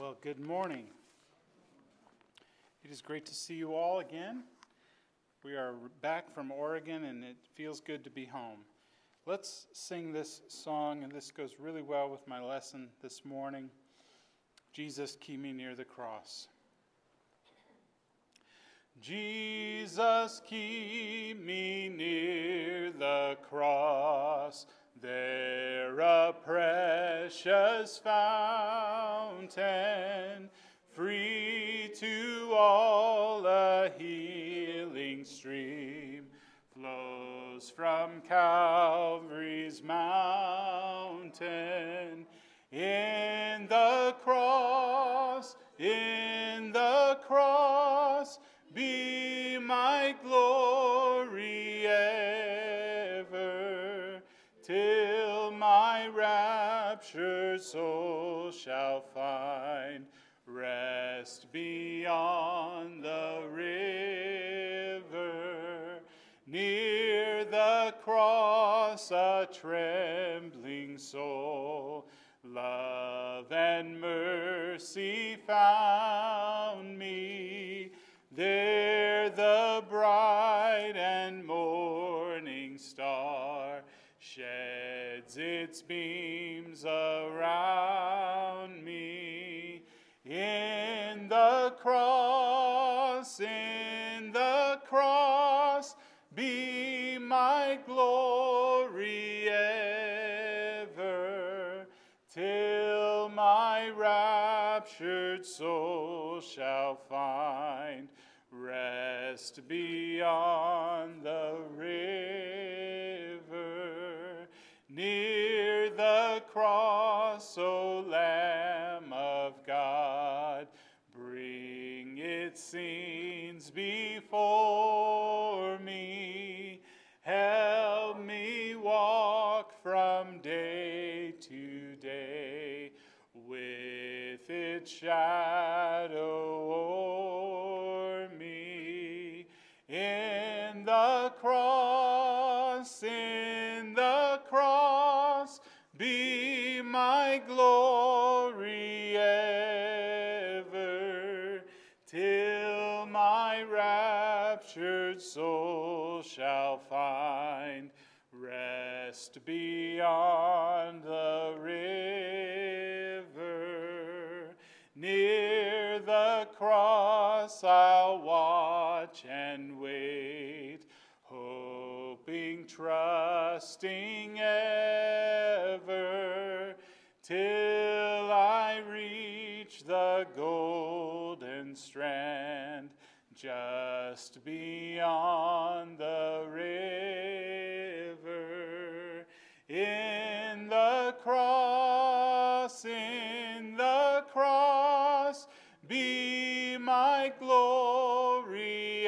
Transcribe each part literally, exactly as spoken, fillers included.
Well, good morning. It is great to see you all again. We are back from Oregon, and it feels good to be home. Let's sing this song, and this goes really well with my lesson this morning. Jesus, keep me near the cross. Jesus, keep me near the cross, there a precious fountain, free to all a healing stream, flows from Calvary's mountain. In the cross, in the cross, be my glory ever, till my raptured soul shall find rest beyond the river. Near the cross a trembling soul, love and mercy found me. There the bright and morning star sheds its beams around me. In the cross, in the cross, be my glory ever, till my raptured soul shall find rest beyond the river. Near the cross, O Lamb of God, bring its scenes before me. Help me walk from day to day with its shadow o'er me. In the cross, in the cross, be my glory ever, till my raptured soul shall find rest beyond the river. Near the cross I'll watch and wait, hoping, trusting ever, till I reach the golden strand, just beyond the river. In the cross, in the cross, be my glory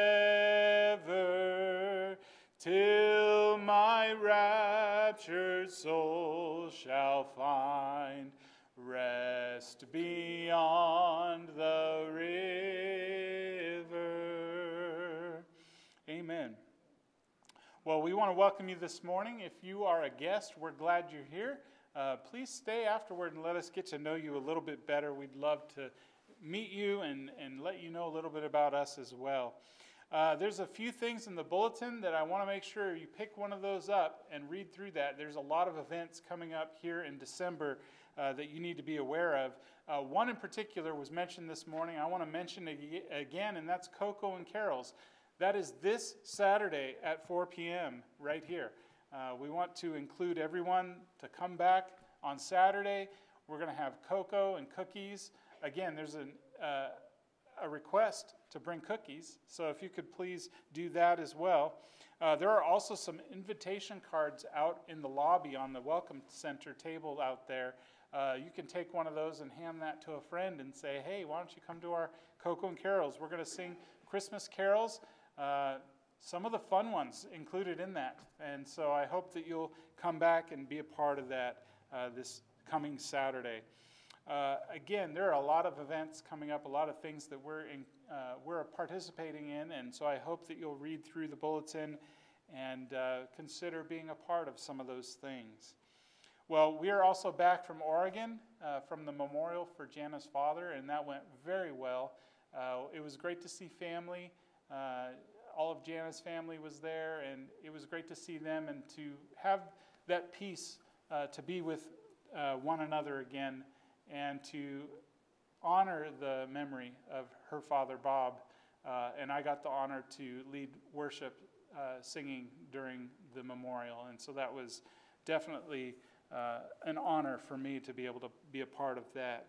ever, till my raptured soul shall find rest beyond the river. Amen. Well, we want to welcome you this morning. If you are a guest, we're glad you're here. Uh, please stay afterward and let us get to know you a little bit better. We'd love to meet you and, and let you know a little bit about us as well. Uh, there's a few things in the bulletin that I want to make sure you pick one of those up and read through that. There's a lot of events coming up here in December uh, that you need to be aware of. Uh, one in particular was mentioned this morning. I want to mention it again, and that's Cocoa and Carols. That is this Saturday at four p.m. right here. Uh, we want to include everyone to come back on Saturday. We're going to have cocoa and cookies. Again, there's an, uh, a request to bring cookies, so if you could please do that as well. Uh, there are also some invitation cards out in the lobby on the Welcome Center table out there. Uh, you can take one of those and hand that to a friend and say, hey, why don't you come to our Cocoa and Carols? We're going to sing Christmas carols. Uh, some of the fun ones included in that. And so I hope that you'll come back and be a part of that uh, this coming Saturday. Uh, again, there are a lot of events coming up, a lot of things that we're in, uh, we're participating in, and so I hope that you'll read through the bulletin and uh, consider being a part of some of those things. Well, we are also back from Oregon, uh, from the memorial for Jana's father, and that went very well. Uh, it was great to see family. Uh, all of Jana's family was there, and it was great to see them and to have that peace uh, to be with uh, one another again and to honor the memory of her father, Bob. Uh, and I got the honor to lead worship uh, singing during the memorial, and so that was definitely uh, an honor for me to be able to be a part of that.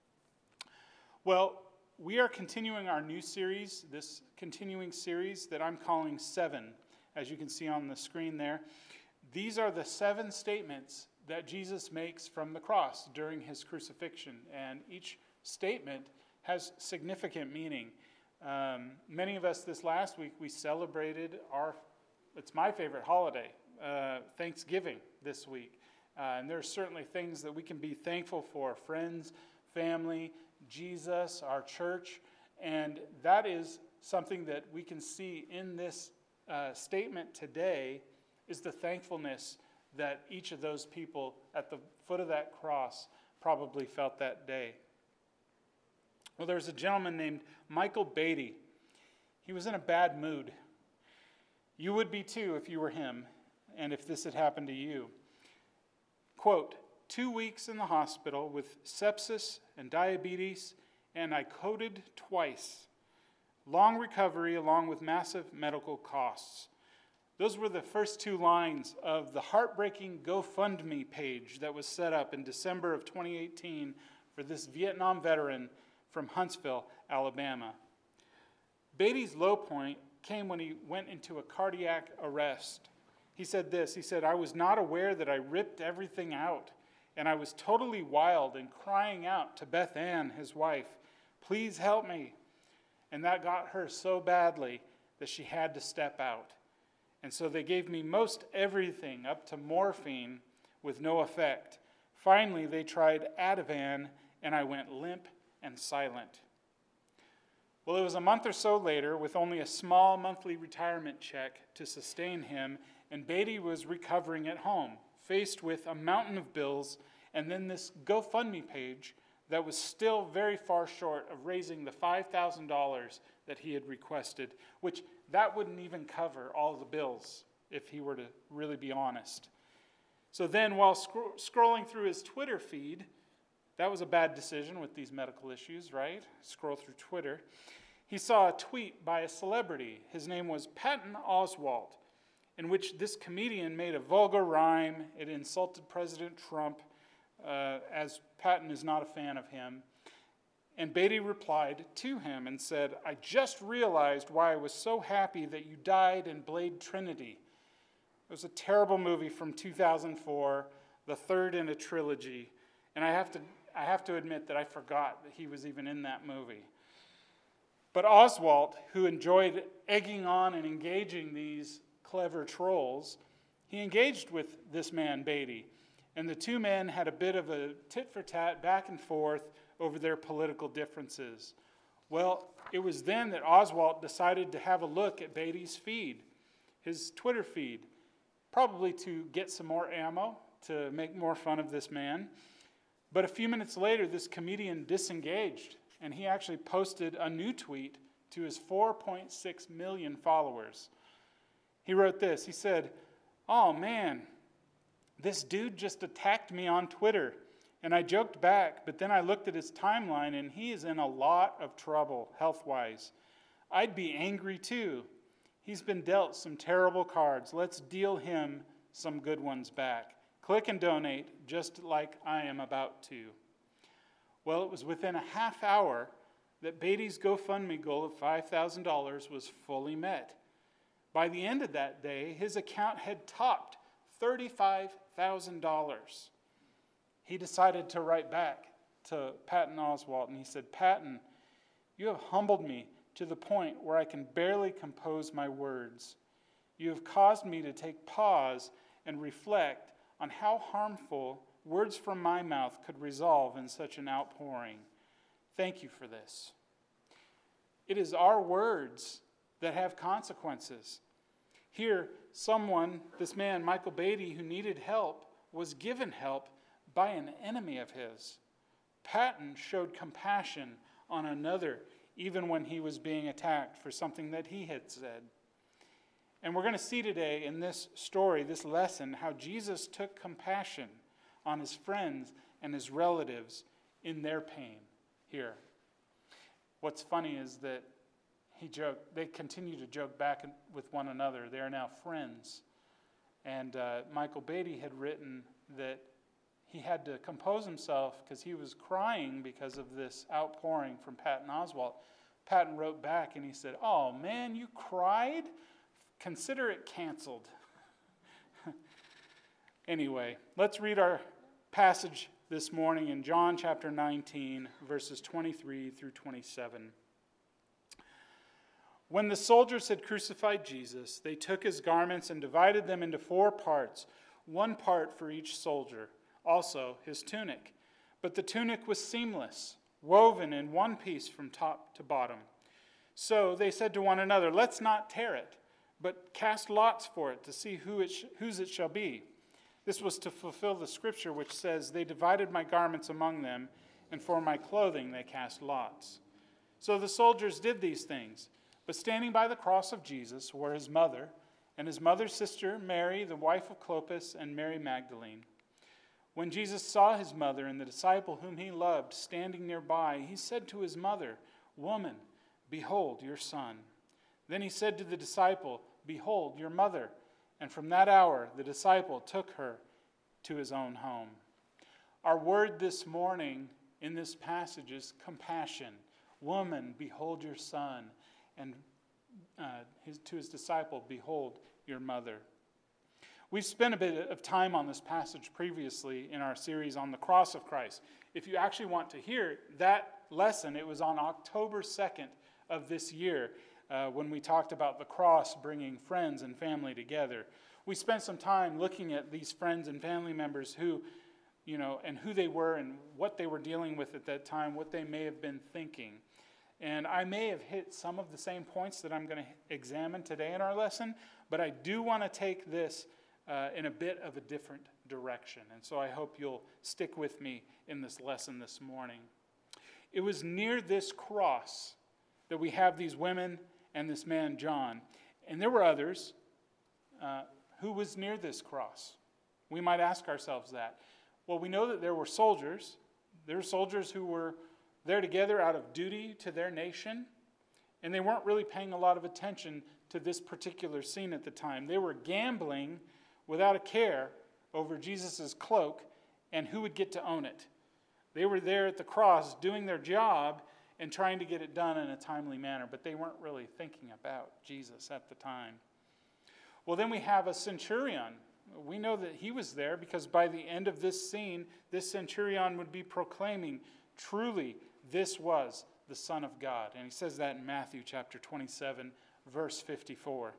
Well, we are continuing our new series, this continuing series that I'm calling Seven, as you can see on the screen there. These are the seven statements that Jesus makes from the cross during his crucifixion, and each statement has significant meaning. Um, many of us this last week, we celebrated our, it's my favorite holiday, uh, Thanksgiving this week. Uh, and there's certainly things that we can be thankful for, friends, family, Jesus, our church, and that is something that we can see in this uh, statement today is the thankfulness that each of those people at the foot of that cross probably felt that day. Well, there's a gentleman named Michael Beatty. He was in a bad mood. You would be too if you were him, and if this had happened to you. Quote, two weeks in the hospital with sepsis and diabetes, and I coded twice. Long recovery along with massive medical costs. Those were the first two lines of the heartbreaking GoFundMe page that was set up in December of twenty eighteen for this Vietnam veteran from Huntsville, Alabama. Beatty's low point came when he went into a cardiac arrest. He said this, he said, I was not aware that I ripped everything out, and I was totally wild and crying out to Beth Ann, his wife, please help me. And that got her so badly that she had to step out. And so they gave me most everything up to morphine with no effect. Finally, they tried Ativan, and I went limp and silent. Well, it was a month or so later, with only a small monthly retirement check to sustain him, and Beatty was recovering at home, faced with a mountain of bills, and then this GoFundMe page that was still very far short of raising the five thousand dollars that he had requested, which that wouldn't even cover all the bills, if he were to really be honest. So then, while scro- scrolling through his Twitter feed, that was a bad decision with these medical issues, right? Scroll through Twitter. He saw a tweet by a celebrity. His name was Patton Oswalt, in which this comedian made a vulgar rhyme. It insulted President Trump, uh, as Patton is not a fan of him. And Beatty replied to him and said, I just realized why I was so happy that you died in Blade Trinity. It was a terrible movie from two thousand four, the third in a trilogy. And I have to I have to admit that I forgot that he was even in that movie. But Oswalt, who enjoyed egging on and engaging these clever trolls, he engaged with this man, Beatty, and the two men had a bit of a tit-for-tat back and forth over their political differences. Well, it was then that Oswalt decided to have a look at Beatty's feed, his Twitter feed, probably to get some more ammo, to make more fun of this man. But a few minutes later, this comedian disengaged, and he actually posted a new tweet to his four point six million followers. He wrote this, he said, oh man, this dude just attacked me on Twitter, and I joked back, but then I looked at his timeline, and he is in a lot of trouble health-wise. I'd be angry too. He's been dealt some terrible cards. Let's deal him some good ones back. Click and donate, just like I am about to. Well, it was within a half hour that Beatty's GoFundMe goal of five thousand dollars was fully met. By the end of that day, his account had topped thirty-five thousand dollars. He decided to write back to Patton Oswalt, and he said, Patton, you have humbled me to the point where I can barely compose my words. You have caused me to take pause and reflect on how harmful words from my mouth could resolve in such an outpouring. Thank you for this. It is our words that have consequences. Here, someone, this man, Michael Beatty, who needed help, was given help by an enemy of his. Patton showed compassion on another even when he was being attacked for something that he had said. And we're going to see today in this story, this lesson, how Jesus took compassion on his friends and his relatives in their pain here. What's funny is that he joked, they continue to joke back with one another. They are now friends. And uh, Michael Beatty had written that he had to compose himself because he was crying because of this outpouring from Patton Oswalt. Patton wrote back and he said, "Oh man, you cried? Consider it canceled." Anyway, let's read our passage this morning in John chapter nineteen, verses twenty-three through twenty-seven. When the soldiers had crucified Jesus, they took his garments and divided them into four parts, one part for each soldier, also his tunic. But the tunic was seamless, woven in one piece from top to bottom. So they said to one another, "Let's not tear it, but cast lots for it to see who it sh- whose it shall be." This was to fulfill the scripture which says, "They divided my garments among them, and for my clothing they cast lots." So the soldiers did these things. But standing by the cross of Jesus were his mother, and his mother's sister, Mary, the wife of Clopas, and Mary Magdalene. When Jesus saw his mother and the disciple whom he loved standing nearby, he said to his mother, "Woman, behold your son." Then he said to the disciple, "Behold your mother." And from that hour, the disciple took her to his own home. Our word this morning in this passage is compassion. Woman, behold your son. And uh, his, to his disciple, behold your mother. We've spent a bit of time on this passage previously in our series on the cross of Christ. If you actually want to hear that lesson, it was on October second of this year uh, when we talked about the cross bringing friends and family together. We spent some time looking at these friends and family members who, you know, and who they were and what they were dealing with at that time, what they may have been thinking. And I may have hit some of the same points that I'm going to examine today in our lesson, but I do want to take this uh, in a bit of a different direction. And so I hope you'll stick with me in this lesson this morning. It was near this cross that we have these women and this man, John. And there were others. Uh, who was near this cross? We might ask ourselves that. Well, we know that there were soldiers. There were soldiers who were there together out of duty to their nation, and they weren't really paying a lot of attention to this particular scene at the time. They were gambling without a care over Jesus' cloak and who would get to own it. They were there at the cross doing their job and trying to get it done in a timely manner, but they weren't really thinking about Jesus at the time. Well, then we have a centurion. We know that he was there because by the end of this scene, this centurion would be proclaiming, "Truly, this was the Son of God." And he says that in Matthew chapter twenty-seven, verse fifty-four.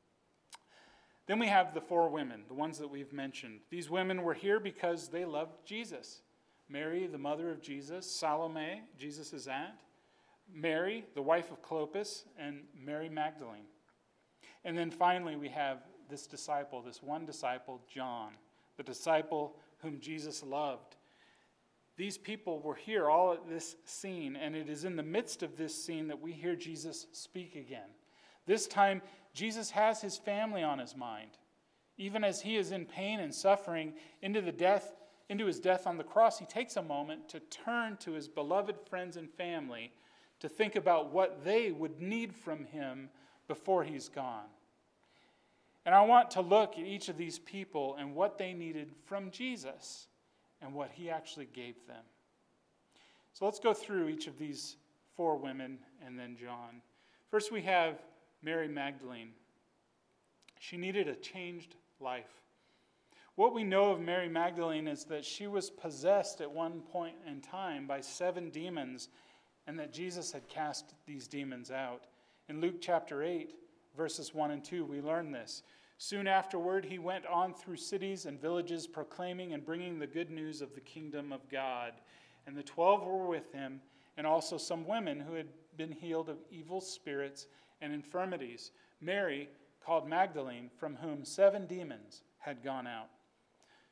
Then we have the four women, the ones that we've mentioned. These women were here because they loved Jesus. Mary, the mother of Jesus, Salome, Jesus' aunt, Mary, the wife of Clopas, and Mary Magdalene. And then finally we have this disciple, this one disciple, John, the disciple whom Jesus loved. These people were here all at this scene, and it is in the midst of this scene that we hear Jesus speak again. This time, Jesus has his family on his mind. Even as he is in pain and suffering into the death, into his death on the cross, he takes a moment to turn to his beloved friends and family to think about what they would need from him before he's gone. And I want to look at each of these people and what they needed from Jesus and what he actually gave them. So let's go through each of these four women and then John. First we have Mary Magdalene. She needed a changed life. What we know of Mary Magdalene is that she was possessed at one point in time by seven demons and that Jesus had cast these demons out. In Luke chapter eight, verses one and two, we learn this. Soon afterward, he went on through cities and villages, proclaiming and bringing the good news of the kingdom of God. And the twelve were with him, and also some women who had been healed of evil spirits and infirmities. Mary, called Magdalene, from whom seven demons had gone out.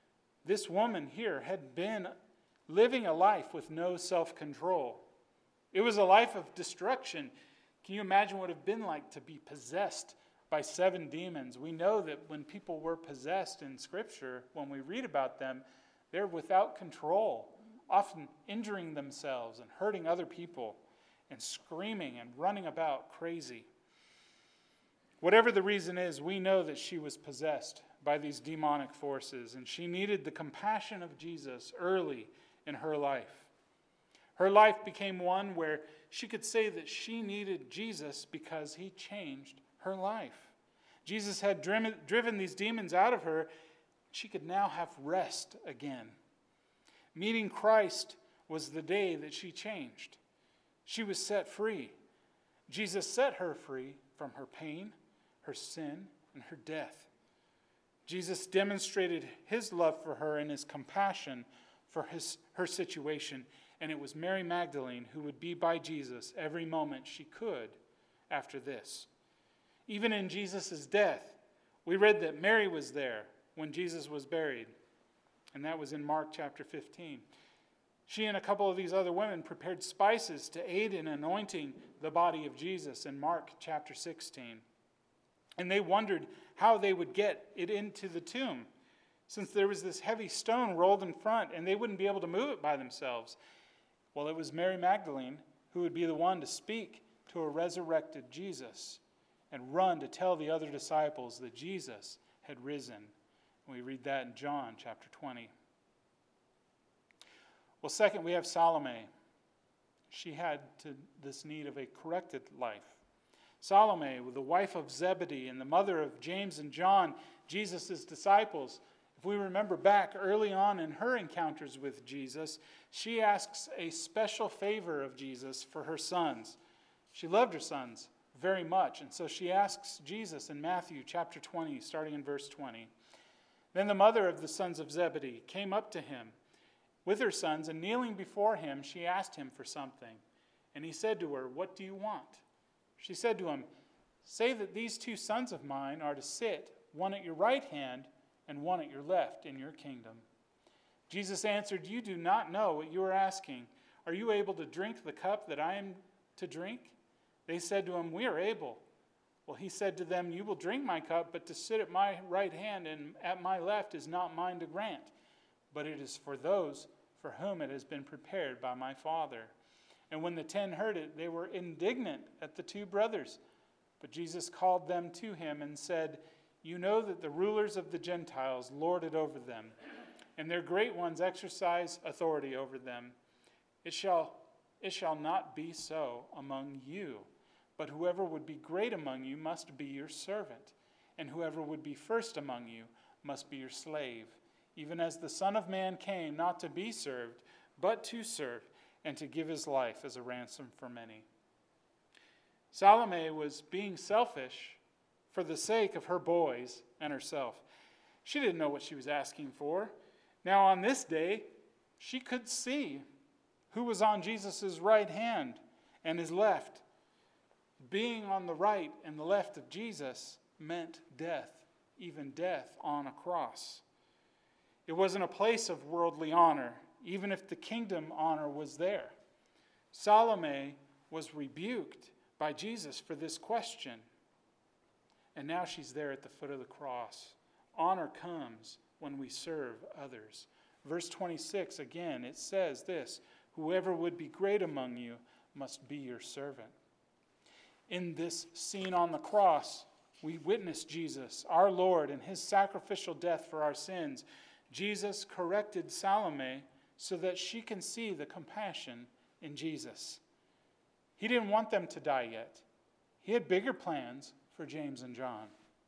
this woman here had been living a life with no self-control. It was a life of destruction. Can you imagine what it would have been like to be possessed by seven demons? We know that when people were possessed in Scripture, when we read about them, they're without control, often injuring themselves and hurting other people and screaming and running about crazy. Whatever the reason is, we know that she was possessed by these demonic forces, and she needed the compassion of Jesus early in her life. Her life became one where she could say that she needed Jesus because he changed her life. Jesus had driven, driven these demons out of her. She could now have rest again. Meeting Christ was the day that she changed. She was set free. Jesus set her free from her pain, her sin, and her death. Jesus demonstrated his love for her and his compassion for his, her situation. And it was Mary Magdalene who would be by Jesus every moment she could after this. Even in Jesus' death, we read that Mary was there when Jesus was buried. And that was in Mark chapter fifteen. She and a couple of these other women prepared spices to aid in anointing the body of Jesus in Mark chapter sixteen. And they wondered how they would get it into the tomb, since there was this heavy stone rolled in front and they wouldn't be able to move it by themselves. Well, it was Mary Magdalene who would be the one to speak to a resurrected Jesus and run to tell the other disciples that Jesus had risen. We read that in John chapter twenty. Well, second, we have Salome. She had to this need of a corrected life. Salome, the wife of Zebedee and the mother of James and John, Jesus' disciples. If we remember back early on in her encounters with Jesus, she asks a special favor of Jesus for her sons. She loved her sons very much, and so she asks Jesus in Matthew chapter twenty, starting in verse twenty. Then the mother of the sons of Zebedee came up to him with her sons, and kneeling before him, she asked him for something. And he said to her, "What do you want?" She said to him, "Say that these two sons of mine are to sit, one at your right hand and one at your left in your kingdom." Jesus answered, "You do not know what you are asking. Are you able to drink the cup that I am to drink?" They said to him, "We are able." Well, he said to them, "You will drink my cup, but to sit at my right hand and at my left is not mine to grant, but it is for those for whom it has been prepared by my Father." And when the ten heard it, they were indignant at the two brothers. But Jesus called them to him and said, "You know that the rulers of the Gentiles lord it over them, and their great ones exercise authority over them. It shall, it shall not be so among you, but whoever would be great among you must be your servant, and whoever would be first among you must be your slave, even as the Son of Man came not to be served, but to serve, and to give his life as a ransom for many." Salome was being selfish for the sake of her boys and herself. She didn't know what she was asking for. Now on this day, she could see who was on Jesus' right hand and his left. Being on the right and the left of Jesus meant death, even death on a cross. It wasn't a place of worldly honor, even if the kingdom honor was there. Salome was rebuked by Jesus for this question. And now she's there at the foot of the cross. Honor comes when we serve others. Verse twenty-six, again, it says this, "Whoever would be great among you must be your servant." In this scene on the cross, we witness Jesus, our Lord, and his sacrificial death for our sins. Jesus corrected Salome so that she can see the compassion in Jesus. He didn't want them to die yet. He had bigger plans for James and John.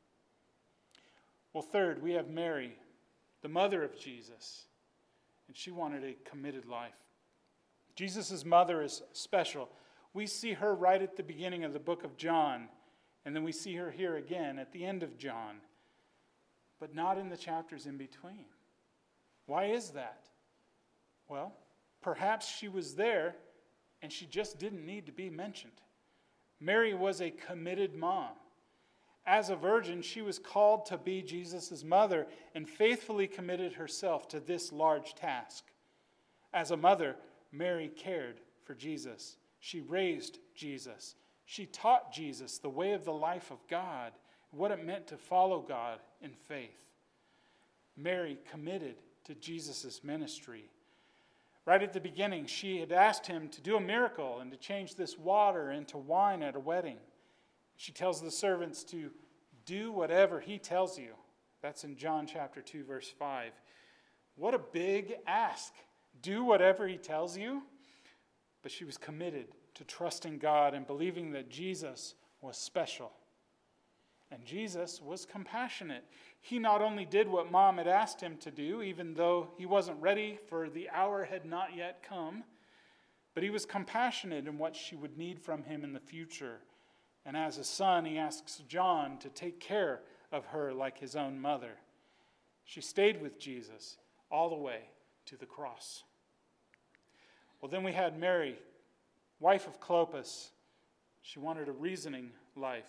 Well, third, we have Mary, the mother of Jesus, and she wanted a committed life. Jesus' mother is special. We see her right at the beginning of the book of John, and then we see her here again at the end of John, but not in the chapters in between. Why is that? Well, perhaps she was there and she just didn't need to be mentioned. Mary was a committed mom. As a virgin, she was called to be Jesus' mother and faithfully committed herself to this large task. As a mother, Mary cared for Jesus. She raised Jesus. She taught Jesus the way of the life of God, what it meant to follow God in faith. Mary committed to Jesus' ministry. Right at the beginning, she had asked him to do a miracle and to change this water into wine at a wedding. She tells the servants to do whatever he tells you. That's in John chapter two, verse five. What a big ask. Do whatever he tells you. But she was committed to trusting God and believing that Jesus was special. And Jesus was compassionate. He not only did what Mom had asked him to do, even though he wasn't ready, for the hour had not yet come, but he was compassionate in what she would need from him in the future. And as a son, he asks John to take care of her like his own mother. She stayed with Jesus all the way to the cross. Well, then we had Mary, wife of Clopas. She wanted a reasoning life.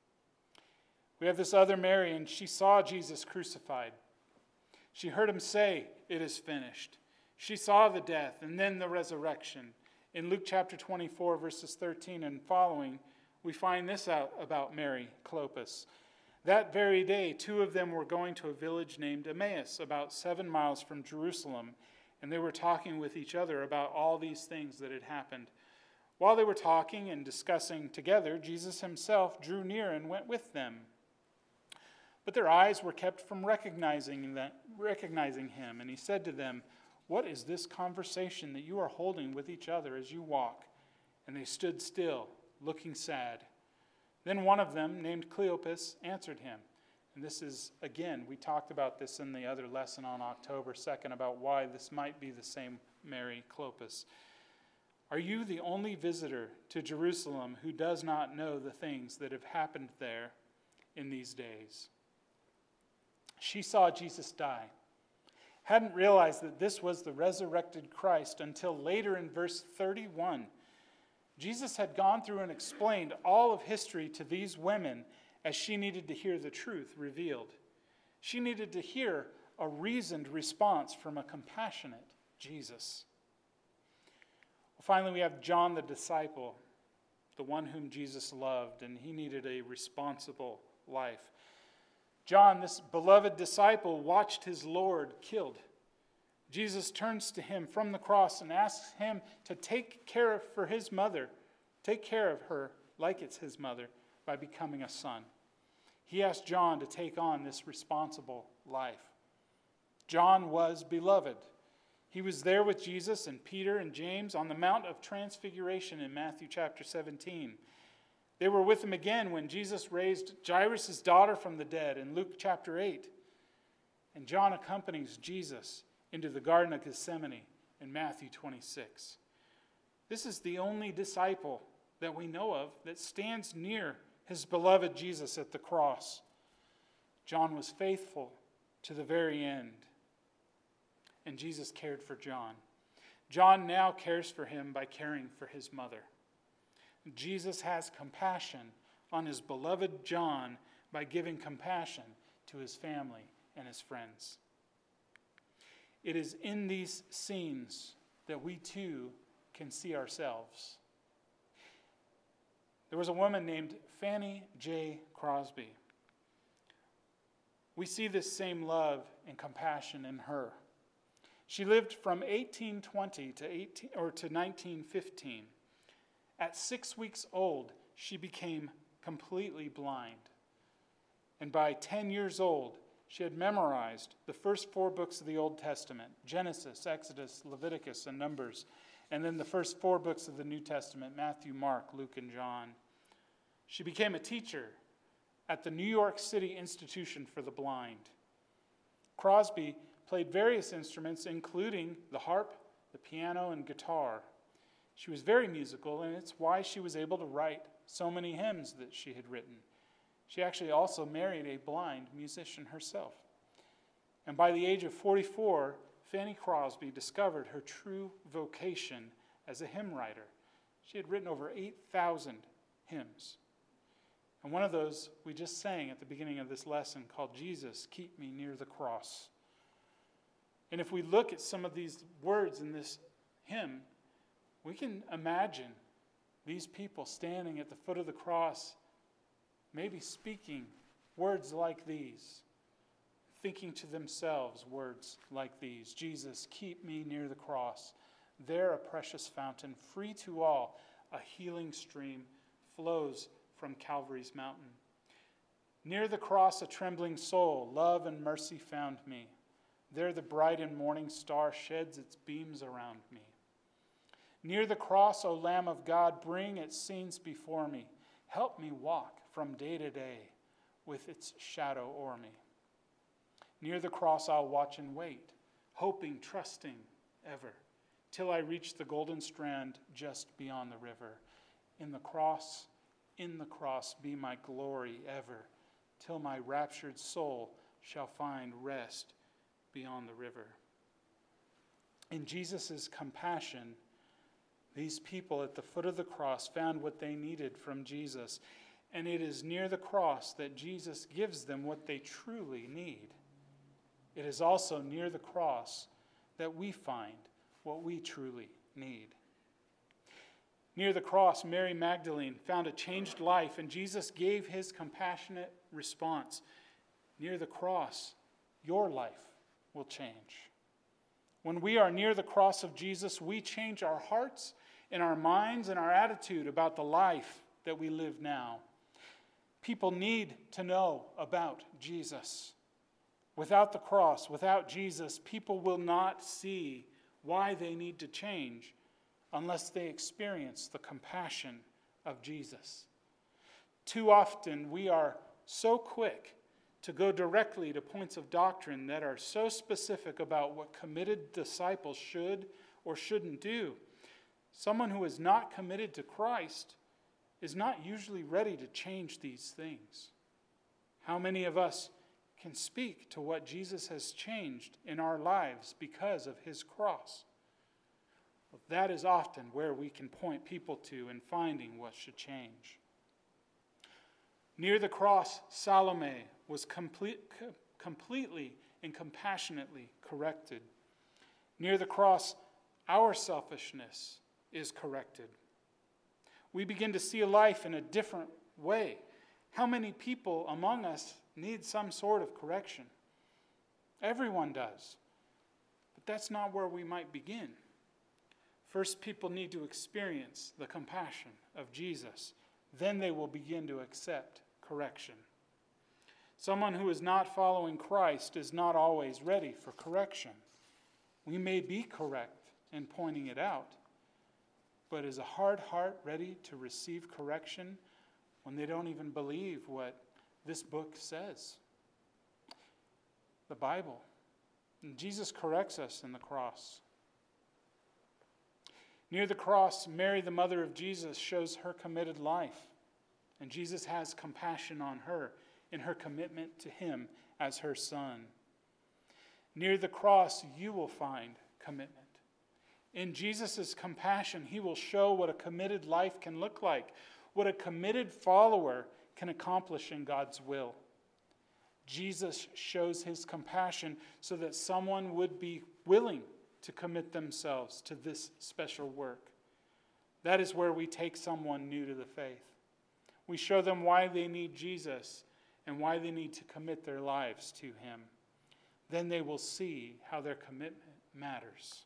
We have this other Mary, and she saw Jesus crucified. She heard him say, "It is finished." She saw the death and then the resurrection. In Luke chapter twenty-four, verses thirteen and following, we find this out about Mary, Clopas. That very day, two of them were going to a village named Emmaus, about seven miles from Jerusalem, and they were talking with each other about all these things that had happened. While they were talking and discussing together, Jesus himself drew near and went with them. But their eyes were kept from recognizing that, recognizing him, and he said to them, "What is this conversation that you are holding with each other as you walk?" And they stood still, looking sad. Then one of them, named Cleopas, answered him. And this is, again, we talked about this in the other lesson on October second about why this might be the same Mary, Clopas. "Are you the only visitor to Jerusalem who does not know the things that have happened there in these days?" She saw Jesus die, hadn't realized that this was the resurrected Christ until later in verse thirty-one. Jesus had gone through and explained all of history to these women as she needed to hear the truth revealed. She needed to hear a reasoned response from a compassionate Jesus. Well, finally, we have John the disciple, the one whom Jesus loved, and he needed a responsible life. John, this beloved disciple, watched his Lord killed. Jesus turns to him from the cross and asks him to take care of for his mother, take care of her like it's his mother by becoming a son. He asked John to take on this responsible life. John was beloved. He was there with Jesus and Peter and James on the Mount of Transfiguration in Matthew chapter seventeen. They were with him again when Jesus raised Jairus' daughter from the dead in Luke chapter eight. And John accompanies Jesus into the Garden of Gethsemane in Matthew twenty-six. This is the only disciple that we know of that stands near his beloved Jesus at the cross. John was faithful to the very end, and Jesus cared for John. John now cares for him by caring for his mother. Jesus has compassion on his beloved John by giving compassion to his family and his friends. It is in these scenes that we too can see ourselves. There was a woman named Fanny J. Crosby. We see this same love and compassion in her. She lived from eighteen twenty to eighteen or to nineteen fifteen. At six weeks old, she became completely blind. And by ten years old, she had memorized the first four books of the Old Testament, Genesis, Exodus, Leviticus, and Numbers, and then the first four books of the New Testament, Matthew, Mark, Luke, and John. She became a teacher at the New York City Institution for the Blind. Crosby played various instruments, including the harp, the piano, and guitar. She was very musical, and it's why she was able to write so many hymns that she had written. She actually also married a blind musician herself. And by the age of forty-four, Fanny Crosby discovered her true vocation as a hymn writer. She had written over eight thousand hymns. And one of those we just sang at the beginning of this lesson called Jesus, Keep Me Near the Cross. And if we look at some of these words in this hymn, we can imagine these people standing at the foot of the cross, maybe speaking words like these, thinking to themselves words like these. Jesus, keep me near the cross. There a precious fountain, free to all, a healing stream flows from Calvary's mountain. Near the cross a trembling soul, love and mercy found me. There the bright and morning star sheds its beams around me. Near the cross, O Lamb of God, bring its scenes before me. Help me walk from day to day with its shadow o'er me. Near the cross I'll watch and wait, hoping, trusting ever, till I reach the golden strand just beyond the river. In the cross, in the cross be my glory ever, till my raptured soul shall find rest beyond the river. In Jesus' compassion, these people at the foot of the cross found what they needed from Jesus. And it is near the cross that Jesus gives them what they truly need. It is also near the cross that we find what we truly need. Near the cross, Mary Magdalene found a changed life, and Jesus gave his compassionate response. Near the cross, your life will change. When we are near the cross of Jesus, we change our hearts and our minds and our attitude about the life that we live now. People need to know about Jesus. Without the cross, without Jesus, people will not see why they need to change unless they experience the compassion of Jesus. Too often we are so quick to go directly to points of doctrine that are so specific about what committed disciples should or shouldn't do. Someone who is not committed to Christ is not usually ready to change these things. How many of us can speak to what Jesus has changed in our lives because of his cross? Well, that is often where we can point people to in finding what should change. Near the cross, Salome was complete, completely and compassionately corrected. Near the cross, our selfishness is corrected. We begin to see life in a different way. How many people among us need some sort of correction? Everyone does. But that's not where we might begin. First, people need to experience the compassion of Jesus. Then they will begin to accept correction. Someone who is not following Christ is not always ready for correction. We may be correct in pointing it out, but is a hard heart ready to receive correction when they don't even believe what this book says? The Bible. And Jesus corrects us in the cross. Near the cross, Mary, the mother of Jesus, shows her committed life. And Jesus has compassion on her in her commitment to him as her son. Near the cross, you will find commitment. In Jesus' compassion, he will show what a committed life can look like, what a committed follower can accomplish in God's will. Jesus shows his compassion so that someone would be willing to commit themselves to this special work. That is where we take someone new to the faith. We show them why they need Jesus and why they need to commit their lives to him. Then they will see how their commitment matters.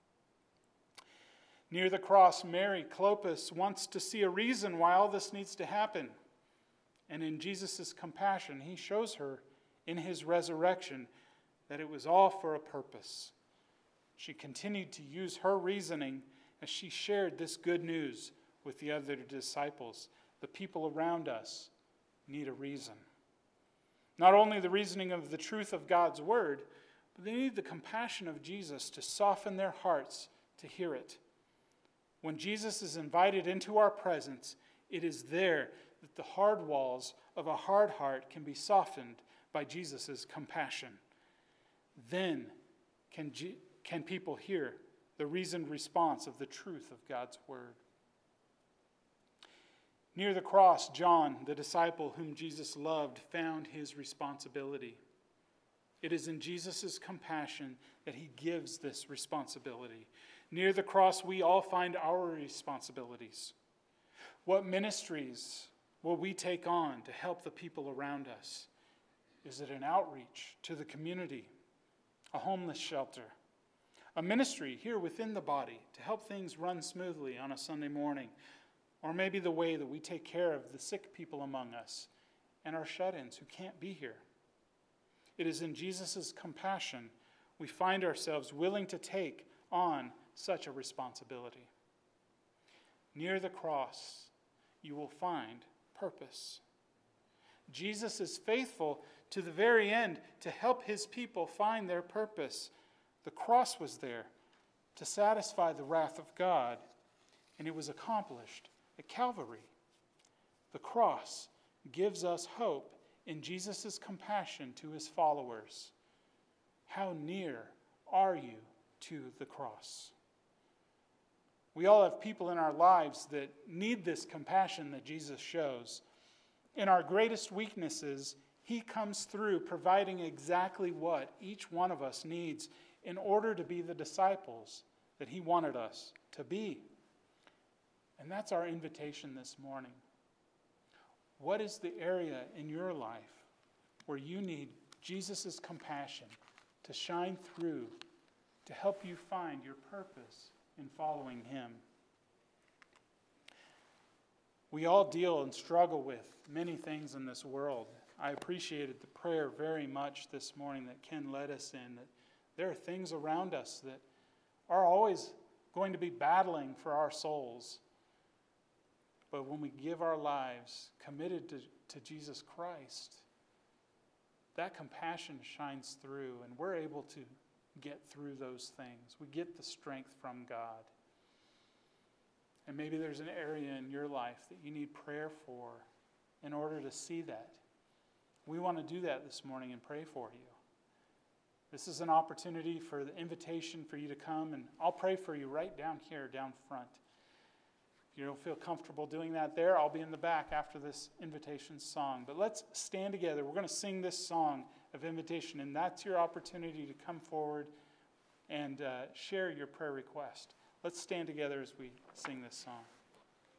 Near the cross, Mary Clopas wants to see a reason why all this needs to happen. And in Jesus' compassion, he shows her in his resurrection that it was all for a purpose. She continued to use her reasoning as she shared this good news with the other disciples. The people around us need a reason. Not only the reasoning of the truth of God's word, but they need the compassion of Jesus to soften their hearts to hear it. When Jesus is invited into our presence, it is there that the hard walls of a hard heart can be softened by Jesus' compassion. Then can, G- can people hear the reasoned response of the truth of God's word. Near the cross, John, the disciple whom Jesus loved, found his responsibility. It is in Jesus' compassion that he gives this responsibility. Near the cross, we all find our responsibilities. What ministries will we take on to help the people around us? Is it an outreach to the community, a homeless shelter, a ministry here within the body to help things run smoothly on a Sunday morning, or maybe the way that we take care of the sick people among us and our shut-ins who can't be here? It is in Jesus' compassion we find ourselves willing to take on such a responsibility. Near the cross, you will find purpose. Jesus is faithful to the very end to help his people find their purpose. The cross was there to satisfy the wrath of God, and it was accomplished at Calvary. The cross gives us hope in Jesus' compassion to his followers. How near are you to the cross? We all have people in our lives that need this compassion that Jesus shows. In our greatest weaknesses, he comes through providing exactly what each one of us needs in order to be the disciples that he wanted us to be. And that's our invitation this morning. What is the area in your life where you need Jesus' compassion to shine through to help you find your purpose in following him? We all deal and struggle with many things in this world. I appreciated the prayer very much this morning that Ken led us in, that there are things around us that are always going to be battling for our souls. But when we give our lives committed to, to Jesus Christ, that compassion shines through and we're able to get through those things. We get the strength from God. And maybe there's an area in your life that you need prayer for in order to see that. We want to do that this morning and pray for you. This is an opportunity for the invitation for you to come, and I'll pray for you right down here, down front. If you don't feel comfortable doing that there, I'll be in the back after this invitation song. But let's stand together. We're going to sing this song of invitation, and that's your opportunity to come forward and uh, share your prayer request. Let's stand together as we sing this song.